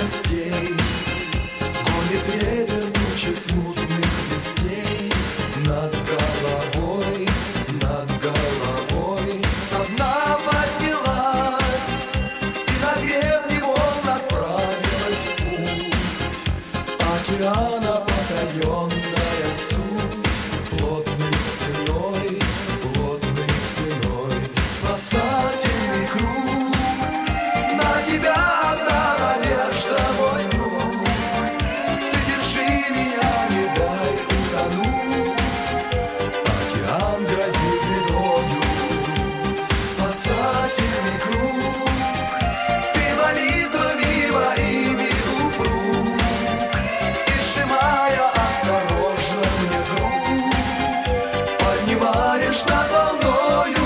страстей. Гонит ветер тучи смутных вестей над головой, со дна поднялась и на гребне волн отправилась в путь. Океана потаенная суть плотной стеной, спасательный круг. На тебя одна надежда, мой друг. Ты держи меня, не дай утонуть. Океан грозит бедою. Спасательный круг. Ты молитвами моими упруг. И сжимая осторожно мне грудь, поднимаешь над волною.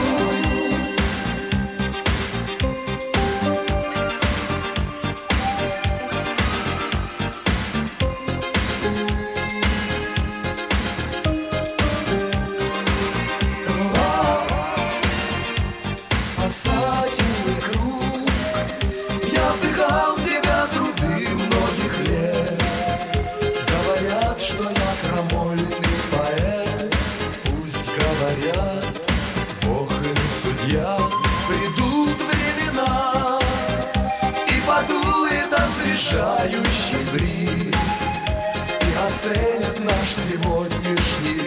Спасательный круг. Я вдыхал в тебя труды многих лет. Говорят, что я крамольный поэт. Пусть говорят, Бог и судья. Придут времена, и подует освежающий бриз, и оценят наш сегодняшний